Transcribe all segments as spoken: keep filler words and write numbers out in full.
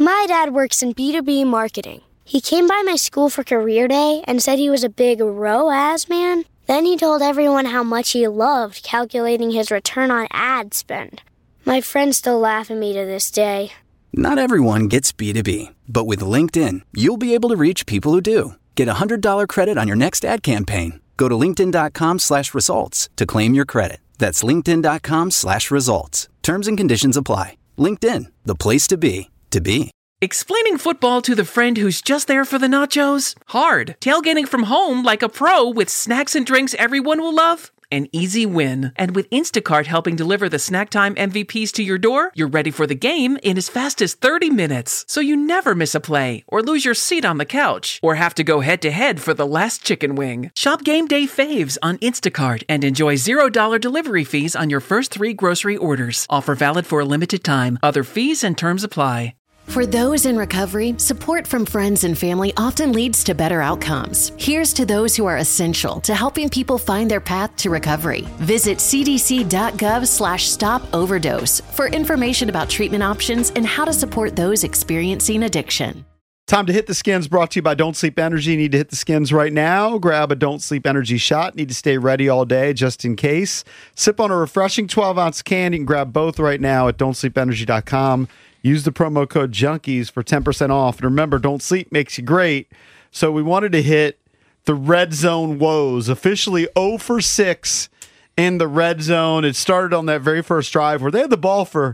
My dad works in B two B marketing. He came by my school for career day and said he was a big R O A S man. Then he told everyone how much he loved calculating his return on ad spend. My friends still laugh at me to this day. Not everyone gets B two B, but with LinkedIn, you'll be able to reach people who do. Get a one hundred dollars credit on your next ad campaign. Go to linkedin.com slash results to claim your credit. That's linkedin.com slash results. Terms and conditions apply. LinkedIn, the place to be, to be. Explaining football to the friend who's just there for the nachos? Hard. Tailgating from home like a pro with snacks and drinks everyone will love? An easy win. And with Instacart helping deliver the snack time M V Ps to your door, you're ready for the game in as fast as thirty minutes. So you never miss a play, or lose your seat on the couch, or have to go head-to-head for the last chicken wing. Shop Game Day Faves on Instacart and enjoy zero dollars delivery fees on your first three grocery orders. Offer valid for a limited time. Other fees and terms apply. For those in recovery, support from friends and family often leads to better outcomes. Here's to those who are essential to helping people find their path to recovery. Visit cdc.gov slash stop overdose for information about treatment options and how to support those experiencing addiction. Time to hit the skins, brought to you by Don't Sleep Energy. Need to hit the skins right now. Grab a Don't Sleep Energy shot. Need to stay ready all day just in case. Sip on a refreshing twelve-ounce can. You can grab both right now at don't sleep energy dot com. Use the promo code Junkies for ten percent off. And remember, Don't Sleep makes you great. So we wanted to hit the red zone woes. Officially oh for six in the red zone. It started on that very first drive where they had the ball for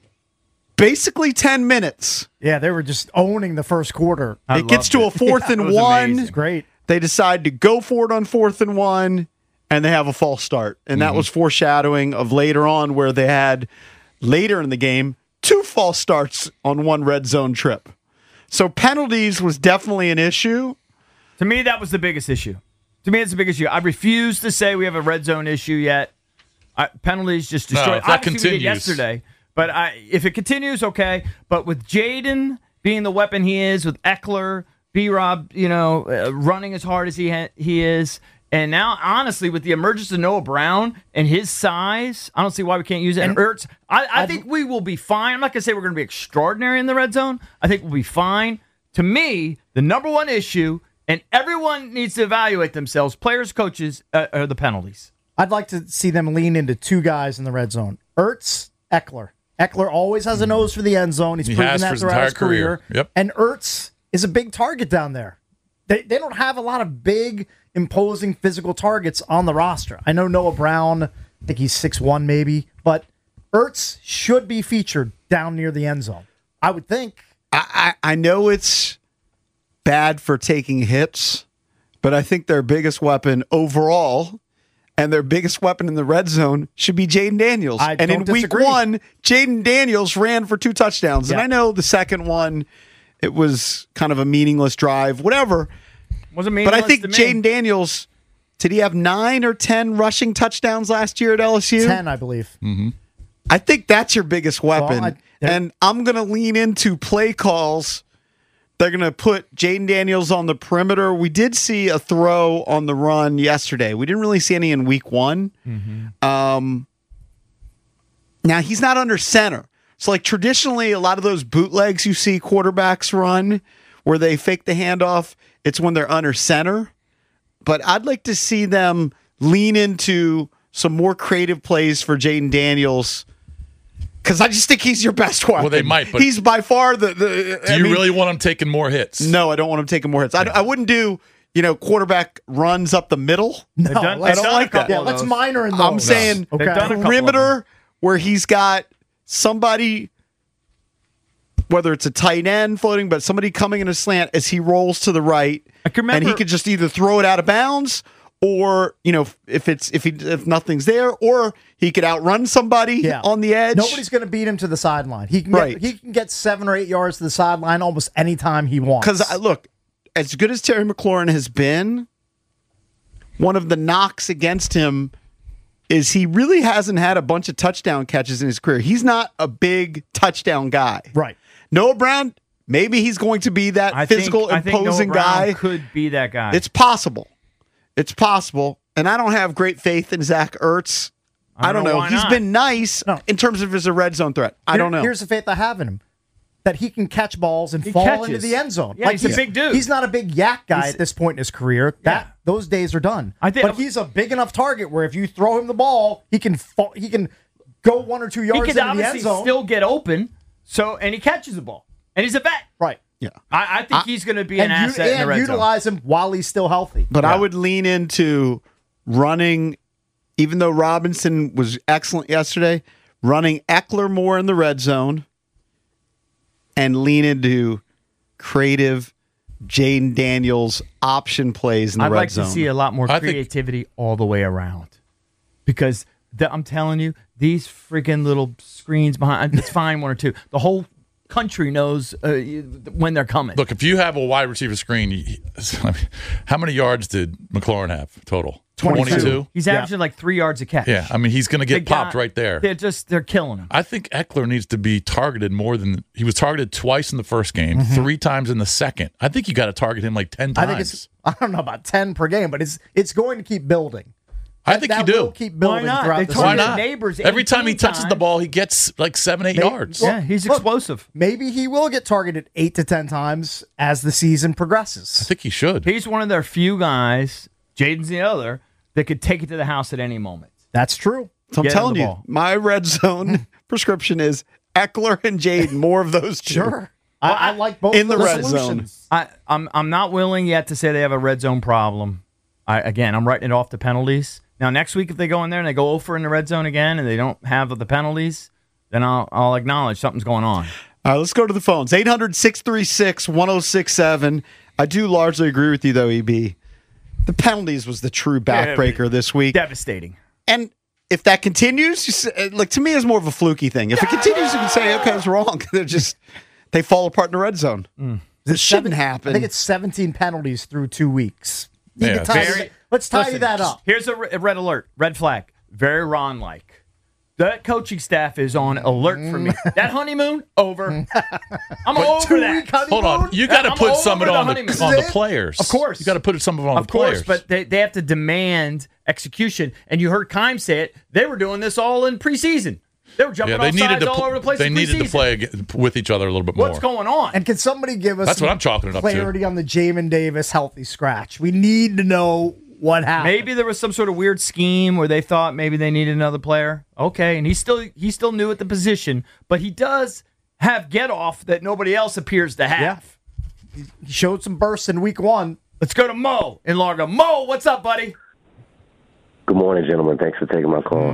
basically ten minutes. Yeah, they were just owning the first quarter. I it gets to it. a fourth yeah, and one. It's great. They decide to go for it on fourth and one, and they have a false start. And mm-hmm. that was foreshadowing of later on where they had, later in the game, two false starts on one red zone trip. So penalties was definitely an issue. To me, that was the biggest issue. To me, it's the biggest issue. I refuse to say we have a red zone issue yet. I, penalties just destroy. No, if that Obviously, continues. we did yesterday. But I, if it continues, okay. But with Jaden being the weapon he is, with Eckler, B-Rob, you know, uh, running as hard as he ha- he is, and now, honestly, with the emergence of Noah Brown and his size, I don't see why we can't use it. And Ertz, I, I think we will be fine. I'm not going to say we're going to be extraordinary in the red zone. I think we'll be fine. To me, the number one issue, and everyone needs to evaluate themselves, players, coaches, uh, are the penalties. I'd like to see them lean into two guys in the red zone. Ertz, Eckler. Eckler always has a nose for the end zone. He's he proven has that for his throughout entire his career. career. Yep. And Ertz is a big target down there. They they don't have a lot of big, imposing physical targets on the roster. I know Noah Brown, I think he's six one maybe, but Ertz should be featured down near the end zone. I would think. I, I, I know it's bad for taking hits, but I think their biggest weapon overall and their biggest weapon in the red zone should be Jaden Daniels. I and don't in disagree. week one, Jaden Daniels ran for two touchdowns. Yeah. And I know the second one, it was kind of a meaningless drive, whatever. Wasn't But I meaningless think to me. Jaden Daniels, did he have nine or ten rushing touchdowns last year at L S U? Ten, I believe. Mm-hmm. I think that's your biggest weapon. Well, I- and I'm going to lean into play calls. They're going to put Jaden Daniels on the perimeter. We did see a throw on the run yesterday. We didn't really see any in week one. Mm-hmm. Um, now, he's not under center. So, like, traditionally, a lot of those bootlegs you see quarterbacks run where they fake the handoff, it's when they're under center. But I'd like to see them lean into some more creative plays for Jaden Daniels, because I just think he's your best weapon. Well, they might, but he's by far the. the do I you mean, really want him taking more hits? No, I don't want him taking more hits. I, I wouldn't do, you know, quarterback runs up the middle. No, They've done- I they've don't done a like that. couple yeah, of let's those. minor in those. I'm saying okay. They've done a couple of perimeter where he's got somebody, whether it's a tight end floating, but somebody coming in a slant as he rolls to the right, I can remember- and he could just either throw it out of bounds, or, you know, if it's if he if nothing's there, or he could outrun somebody Yeah. on the edge. Nobody's going to beat him to the sideline. He can Right. get, he can get seven or eight yards to the sideline almost any time he wants. Because look, as good as Terry McLaurin has been, one of the knocks against him is he really hasn't had a bunch of touchdown catches in his career. He's not a big touchdown guy. Right. Noah Brown, maybe he's going to be that I physical, think, imposing I think Noah Brown guy. could be that guy. It's possible. It's possible. And I don't have great faith in Zach Ertz. I don't, I don't know know. why He's not. been nice No. in terms of his a red zone threat. I Here- don't know. Here's the faith I have in him. that he can catch balls and He fall catches. into the end zone. Yeah, he's a big dude. He's not a big yak guy He's- at this point in his career. That Yeah. those days are done. I think- but he's a big enough target where if you throw him the ball, he can fall, he can go one or two He yards could into the obviously end zone. still get open, so and he catches the ball. And he's a vet. right. Yeah. I, I think he's going to be an And, u- asset in the and red zone. utilize him while he's still healthy. But I would lean into running, even though Robinson was excellent yesterday, running Eckler more in the red zone and lean into creative Jaden Daniels option plays in the I'd red like zone. to see a lot more I think- creativity all the way around. Because the, I'm telling you, these freaking little screens behind, it's fine one or two. The whole country knows uh, when they're coming. Look, if you have a wide receiver screen, you, I mean, how many yards did McLaurin have total? twenty-two. He's averaging like three yards a catch. Yeah, I mean, he's going to The get popped guy- right there. They're just, they're killing him. I think Eckler needs to be targeted more than he was targeted twice in the first game, Mm-hmm. three times in the second. I think you got to target him like ten I times. think it's I don't know about ten per game, but it's it's going to keep building. I That- think that you do. will keep building not? throughout They the told Why his season. not? neighbors Every time he eighteen touches the times. ball, he gets like seven, eight Maybe- yards. well, Yeah, he's look, explosive. Maybe he will get targeted eight to ten times as the season I progresses. think he should. He's one of their few guys, Jaden's the other, that could take it to the house at any moment. That's true. So I'm Get him telling the you, ball. my red zone prescription is Eckler and Jaden, more of those two. Sure. I, I like both in of the those red zone. solutions. I, I'm I'm not willing yet to say they have a red zone problem. I, again, I'm writing it off the penalties. Now, next week, if they go in there and they go over in the red zone again and they don't have the penalties, then I'll, I'll acknowledge something's going on. All right, let's go to the phones. eight hundred, six three six, one oh six seven. I do largely agree with you, though, E B. The penalties was the true backbreaker this week. Devastating. And if that continues, you say, like to me, it's more of a fluky thing. If it continues, you can say, okay, it's wrong. They're just, they fall apart in the red zone. This shouldn't happen. I think it's seventeen penalties through two weeks. You Yeah, can tie very- it- let's tie Listen, that up. Here's a, re- a red alert, red flag. Very Ron-like. That coaching staff is on alert for me. That honeymoon, over. I'm over that. Hold on, you got to I'm put some of it over on the the, honeymoon. on the Is it? players. Of course. you got to put some of it on Of the course, players. but they, they have to demand execution. And you heard Keim say it. They were doing this all in preseason. They were jumping yeah, they off needed sides to. all pl- over the place they in needed to preseason. play ag- with each other a little bit more. What's going on? And can somebody give us That's some what I'm chalking it up to. clarity on the Jamin Davis healthy scratch? We need to know what happened. Maybe there was some sort of weird scheme where they thought maybe they needed another player. Okay, and he's still he's still new at the position, but he does have get off that nobody else appears to have. Yeah. He showed some bursts in week one. Let's go to Mo in Largo. Mo, what's up, buddy? Good morning, gentlemen. Thanks for taking my call.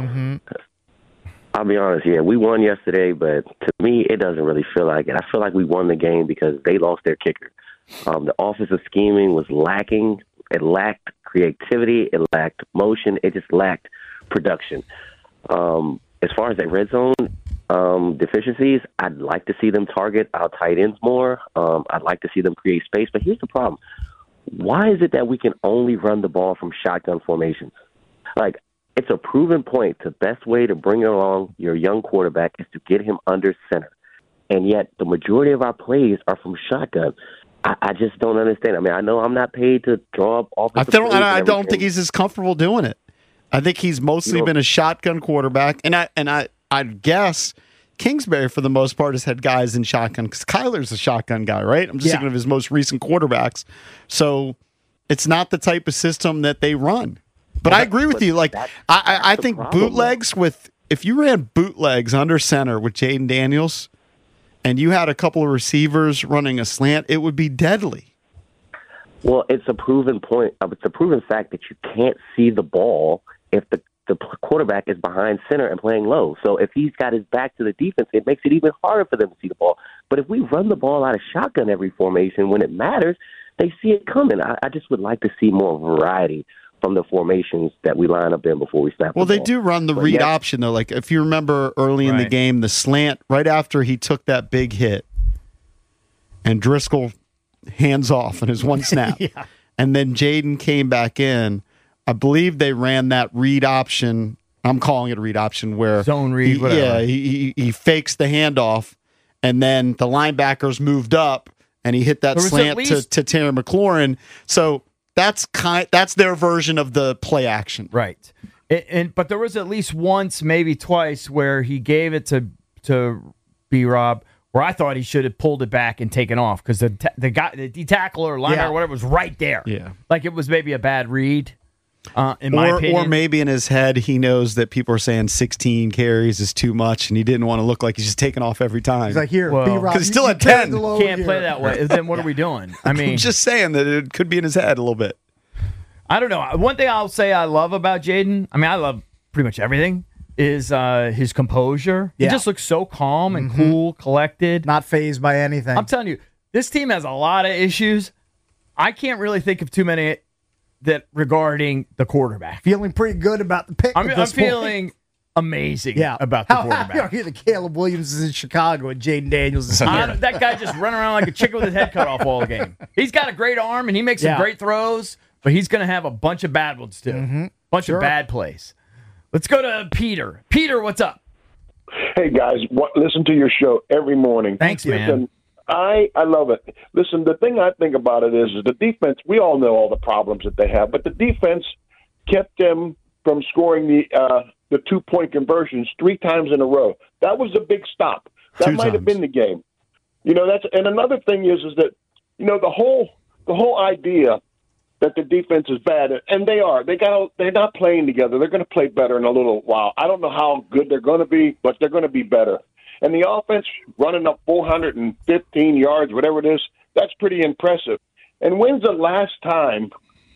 I'll be honest, yeah, we won yesterday, but to me, it doesn't really feel like it. I feel like we won the game because they lost their kicker. Um, the offensive scheming was lacking. It lacked creativity. It lacked motion. It just lacked production. Um, as far as that red zone um, deficiencies, I'd like to see them target our tight ends more. Um, I'd like to see them create space. But here's the problem. Why is it that we can only run the ball from shotgun formations? Like, it's a proven point. The best way to bring along your young quarterback is to get him under center. And yet the majority of our plays are from shotgun. I, I just don't understand. I mean, I know I'm not paid to draw up I offensive don't. plays and I don't everything. think he's as comfortable doing it. I think he's mostly You know- been a shotgun quarterback, and I and I I guess Kingsbury for the most part has had guys in shotgun because Kyler's a shotgun guy, right? I'm just Yeah. thinking of his most recent quarterbacks. So it's not the type of system that they run. But I agree with you. Like I, I, I the think problem. bootlegs with if you ran bootlegs under center with Jaden Daniels, and you had a couple of receivers running a slant, it would be deadly. Well, it's a proven point. uh, It's a proven fact that you can't see the ball if the, the quarterback is behind center and playing low. So if he's got his back to the defense, it makes it even harder for them to see the ball. But if we run the ball out of shotgun every formation when it matters, they see it coming. I, I just would like to see more variety from the formations that we line up in before we snap Well, the they ball. do run the But read yes, option, though. Like, if you remember early in the Right. game, the slant right after he took that big hit, and Driscoll hands off in his one snap. Yeah. And then Jaden came back in. I believe they ran that read option. I'm calling it a read option where Zone read, he- whatever. Yeah, he, he he fakes the handoff, and then the linebackers moved up, and he hit that There was slant at least- to to Terry McLaurin. So that's kind that's their version of the play action. Right. And, and but there was at least once, maybe twice, where he gave it to to B Rob, where I thought he should have pulled it back and taken off because the ta- the guy, the D tackle or linebacker Yeah. or whatever was right there. Yeah. Like it was maybe a bad read, uh, in my Or, opinion. or maybe in his head, he knows that people are saying sixteen carries is too much, and he didn't want to look like he's just taking off every time. He's like, here, Well, B-Rob. 'cause he's you- still you at carried ten. the load Can't play here. that way. Then what are we doing? I mean, I'm just saying that it could be in his head a little bit. I don't know. One thing I'll say I love about Jaden, I mean, I love pretty much everything, is uh, his composure. Yeah. He just looks so calm and cool, collected. Not phased by anything. I'm telling you, this team has a lot of issues. I can't really think of too many that regarding the quarterback. Feeling pretty good about the pick. I'm, at I'm this point. feeling amazing yeah. about the How happy quarterback. are you that Caleb Williams is in Chicago and Jaden Daniels is I here? don't- that guy just running around like a chicken with his head cut off all the game. He's got a great arm and he makes some Yeah. great throws, but he's going to have a bunch of bad ones too. Mm-hmm. Bunch Sure. of bad plays. Let's go to Peter. Peter, what's up? Hey guys, what, listen to your show every morning. Thanks, man. Listen, I I love it. Listen, the thing I think about it is, is the defense. We all know all the problems that they have, but the defense kept them from scoring the uh, the two point conversions three times in a row. That was a big stop. That Two might have times. been the game. You know, that's and another thing is is that you know the whole the whole idea that the defense is bad, and they are. They got. They're not playing together. They're going to play better in a little while. I don't know how good they're going to be, but they're going to be better. And the offense running up four hundred fifteen yards, whatever it is, that's pretty impressive. And when's the last time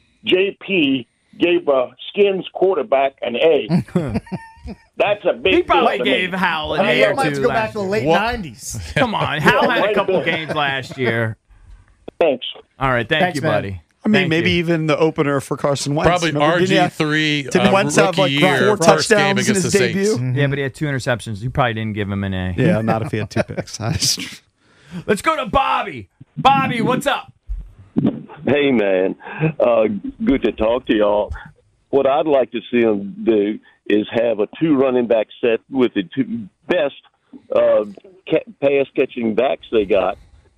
J P gave a Skins quarterback an A? That's a big. He probably deal to gave me. Hal an I A or might have two. to go back last to the year. late What? nineties. Come on. Hal Yeah, had a might couple have been. games last year. Thanks. All right. Thank Thanks, you, man. buddy. I mean, Thank maybe you. even the opener for Carson Wentz. Probably Remember, R didn't he G have- three Didn't uh, Wentz rookie have like year, four first game touchdowns in against his the Saints. debut? Yeah, but he had two interceptions. You probably didn't give him an A. Yeah, not if he had two picks. I just- Let's go to Bobby. Bobby, what's up? Hey, man. Uh, good to talk to y'all. What I'd like to see them do is have a two running back set with the two best uh, ca- pass catching backs they got.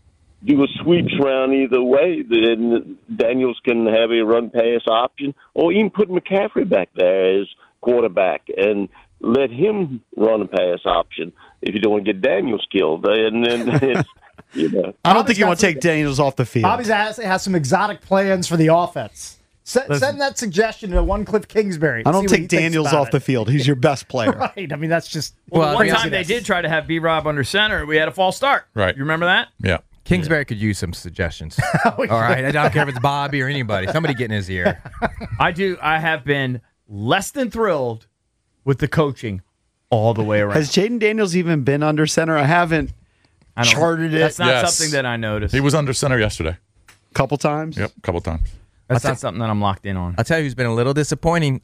Do a sweeps round either way. Then Daniels can have a run pass option, or even put McCaffrey back there as quarterback and let him run a pass option if you don't want to get Daniels killed. And then it's, you know. I don't Bobby's think you got want to some- take Daniels off the field. Bobby's has, has some exotic plans for the offense. Send, Listen. send that suggestion to One Cliff Kingsbury. I don't See what take he thinks Daniels about off the it. field. He's your best player. Right. I mean, that's just. Well, Well, one I time mean- they did try to have B Rob under center. We had a false start. Right. You remember that? Yeah. Kingsbury could use some suggestions. All right. I don't care if it's Bobby or anybody. Somebody get in his ear. I do. I have been less than thrilled with the coaching all the way around. Has Jaden Daniels even been under center? I haven't I don't- charted it That's not Yes. something that I noticed. He was under center yesterday. a couple times. Yep, a couple times. That's not something that I'm locked in on. I'll tell you who's been a little disappointing.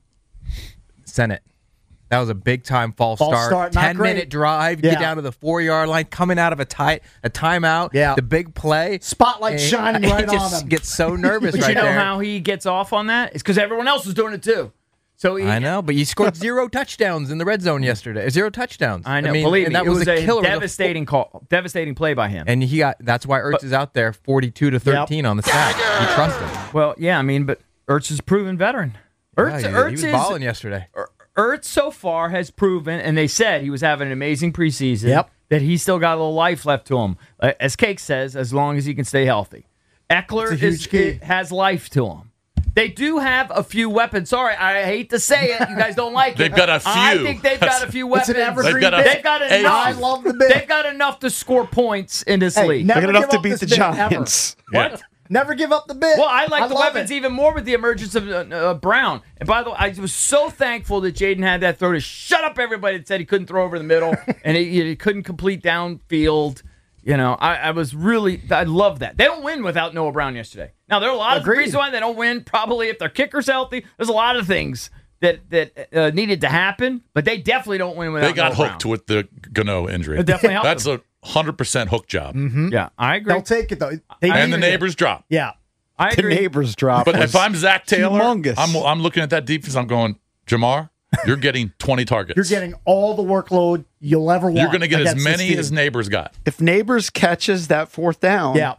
Senate. That was a big time false, False start. start, not Ten great. minute drive, Yeah. get down to the four yard line, coming out of a tight a timeout. Yeah. The big play. Spotlight And shining he right on just him. gets so nervous But right you know there. how he gets off on that? It's because everyone else was doing it too. So he, I know, but you scored zero touchdowns in the red zone yesterday. Zero touchdowns. I know. mean, Believe and me, that it was, a, killer. It was a devastating call, devastating play by him. And he got that's why Ertz is out there forty-two to thirteen on the stat. You trust him. Well, yeah, I mean, but Ertz is a proven veteran. Ertz, Yeah, he, Ertz he was is balling yesterday. Er- Ertz so far has proven, and they said he was having an amazing preseason. Yep. That he's still got a little life left to him, uh, as Cake says, as long as he can stay healthy. Eckler It's a huge is, key. it has life to him. They do have a few weapons. Sorry, I hate to say it. You guys don't like it. They've got a I few. think they've got a few It's weapons. an evergreen They've got a- bit. They've got Hey, enough. I love the bit. They've got enough to score points in this Hey, league. never They got enough give to up beat this the bit, ever. Giants. What? Never give up the bit. Well, I like the love weapons it. even more with the emergence of uh, uh, Brown. And by the way, I was so thankful that Jaden had that throw to shut up everybody that said he couldn't throw over the middle and he, he couldn't complete downfield. You know, I, I was really, I love that. They don't win without Noah Brown yesterday. Now, there are a lot Agreed. of reasons why they don't win. Probably if their kicker's healthy, there's a lot of things that that uh, needed to happen, but they definitely don't win without They got Noah hooked Brown. with the Gano injury. It definitely helped That's them. a hundred percent hook job. Yeah, I agree. They'll take it, though. They And the needed it. neighbors drop. Yeah. I The agree. neighbors drop. But was if I'm Zach Taylor, humongous. I'm I'm looking at that defense. I'm going, Jamar, you're getting twenty targets. You're getting all the workload you'll ever want. You're going to get as against this many team. as neighbors got. if neighbors catches that fourth down, Yeah.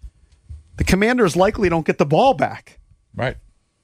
the Commanders likely don't get the ball back. Right.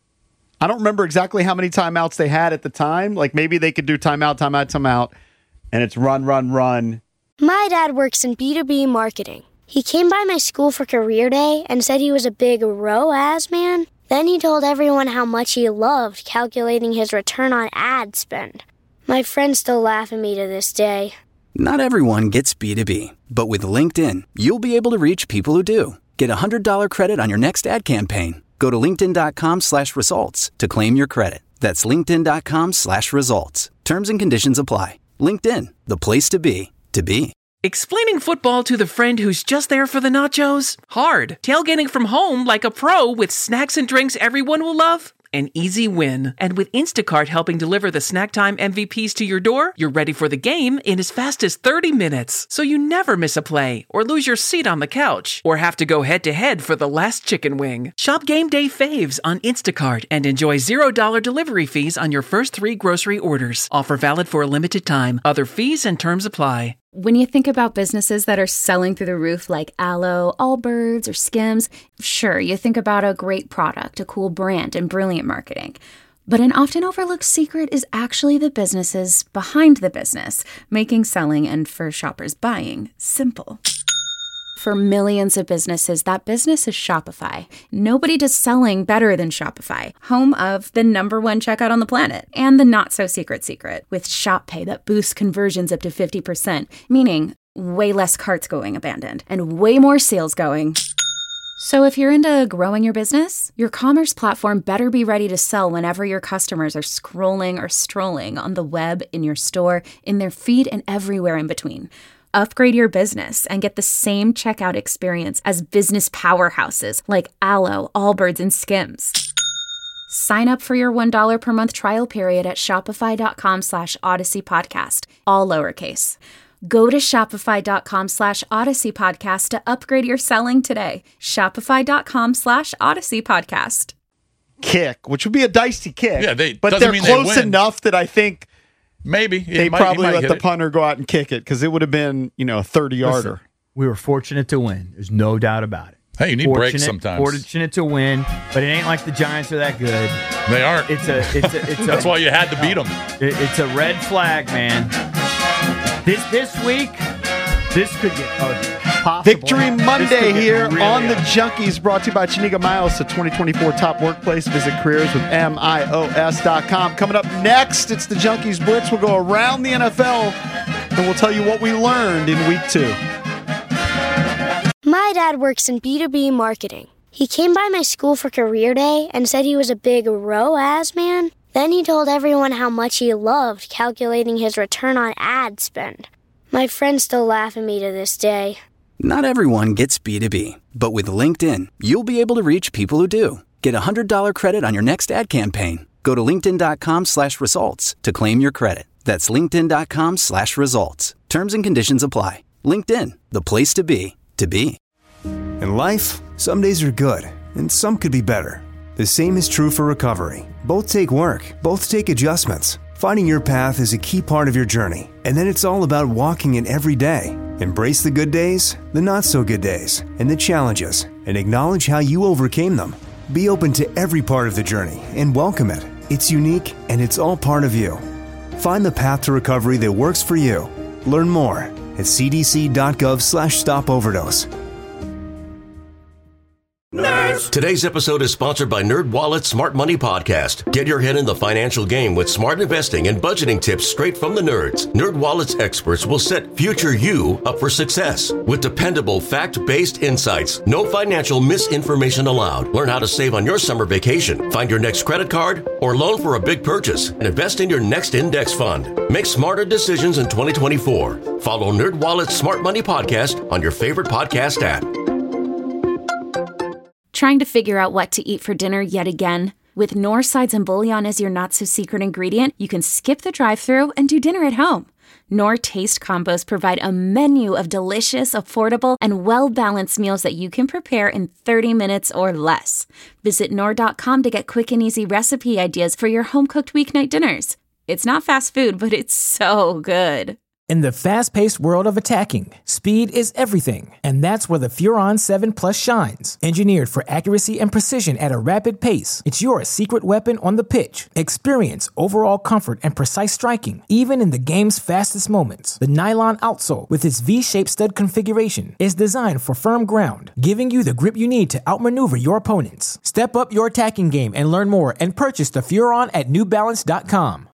I don't remember exactly how many timeouts they had at the time. Like maybe they could do timeout, timeout, timeout, and it's run, run, run, My dad works in B two B marketing. He came by my school for career day and said he was a big R O A S man. Then he told everyone how much he loved calculating his return on ad spend. My friends still laugh at me to this day. Not everyone gets B two B, but with LinkedIn, you'll be able to reach people who do. Get a one hundred dollars credit on your next ad campaign. Go to linkedin.com slash results to claim your credit. That's linkedin.com slash results. Terms and conditions apply. LinkedIn, the place to be, to be. Explaining football to the friend who's just there for the nachos? Hard. Tailgating from home like a pro with snacks and drinks everyone will love? An easy win. And with Instacart helping deliver the snack time M V Ps to your door, you're ready for the game in as fast as thirty minutes. So you never miss a play or lose your seat on the couch or have to go head to head for the last chicken wing. Shop game day faves on Instacart and enjoy zero dollars delivery fees on your first three grocery orders. Offer valid for a limited time. Other fees and terms apply. When you think about businesses that are selling through the roof like Aloe, Allbirds, or Skims, sure, you think about a great product, a cool brand, and brilliant marketing. But an often overlooked secret is actually the businesses behind the business, making selling and for shoppers buying simple. For millions of businesses, that business is Shopify. Nobody does selling better than Shopify, home of the number one checkout on the planet and the not-so-secret secret with Shop Pay that boosts conversions up to fifty percent, meaning way less carts going abandoned and way more sales going. So if you're into growing your business, your commerce platform better be ready to sell whenever your customers are scrolling or strolling on the web, in your store, in their feed, and everywhere in between. Upgrade your business and get the same checkout experience as business powerhouses like Aloe, Allbirds, and Skims. Sign up for your one dollar per month trial period at shopify.com slash Odyssey Podcast, all lowercase. Go to shopify.com slash Odyssey Podcast to upgrade your selling today. Shopify.com slash Odyssey Podcast. Kick, which would be a dicey kick. Yeah, they, but they're close they enough that I think maybe they he might, probably he might let the it. punter go out and kick it because it would have been, you know, a thirty-yarder. Listen, we were fortunate to win. There's no doubt about it. Hey, you need fortunate, breaks sometimes. Fortunate to win, but it ain't like the Giants are that good. They aren't. It's a. It's a. It's a That's why you had to beat them. It, it's a red flag, man. This this week, this could get ugly. Possible. Victory Monday here really on ugly. the Junkies, brought to you by Chiniga Miles, the twenty twenty-four top workplace. Visit careers with M I O S dot com. Coming up next, it's the Junkies Blitz. We'll go around the N F L and we'll tell you what we learned in week two. My dad works in B two B marketing. He came by my school for career day and said he was a big R O A S man. Then he told everyone how much he loved calculating his return on ad spend. My friends still laugh at me to this day. Not everyone gets B two B, but with LinkedIn, you'll be able to reach people who do. Get a one hundred dollars credit on your next ad campaign. Go to linkedin.com slash results to claim your credit. That's linkedin.com slash results. Terms and conditions apply. LinkedIn, the place to be, to be. In life, some days are good, and some could be better. The same is true for recovery. Both take work, both take adjustments. Finding your path is a key part of your journey, and then it's all about walking it every day. Embrace the good days, the not-so-good days, and the challenges, and acknowledge how you overcame them. Be open to every part of the journey and welcome it. It's unique, and it's all part of you. Find the path to recovery that works for you. Learn more at cdc.gov slash stop overdose. Nerds. Today's episode is sponsored by NerdWallet's Smart Money Podcast. Get your head in the financial game with smart investing and budgeting tips straight from the nerds. NerdWallet's experts will set future you up for success with dependable, fact-based insights. No financial misinformation allowed. Learn how to save on your summer vacation, find your next credit card, or loan for a big purchase, and invest in your next index fund. Make smarter decisions in twenty twenty-four. Follow NerdWallet's Smart Money Podcast on your favorite podcast app. Trying to figure out what to eat for dinner yet again? With Knorr Sides and Bouillon as your not-so-secret ingredient, you can skip the drive-thru and do dinner at home. Knorr Taste Combos provide a menu of delicious, affordable, and well-balanced meals that you can prepare in thirty minutes or less. Visit Knorr dot com to get quick and easy recipe ideas for your home-cooked weeknight dinners. It's not fast food, but it's so good. In the fast-paced world of attacking, speed is everything, and that's where the Furon seven Plus shines. Engineered for accuracy and precision at a rapid pace, it's your secret weapon on the pitch. Experience overall comfort and precise striking, even in the game's fastest moments. The nylon outsole, with its V-shaped stud configuration, is designed for firm ground, giving you the grip you need to outmaneuver your opponents. Step up your attacking game and learn more and purchase the Furon at New Balance dot com.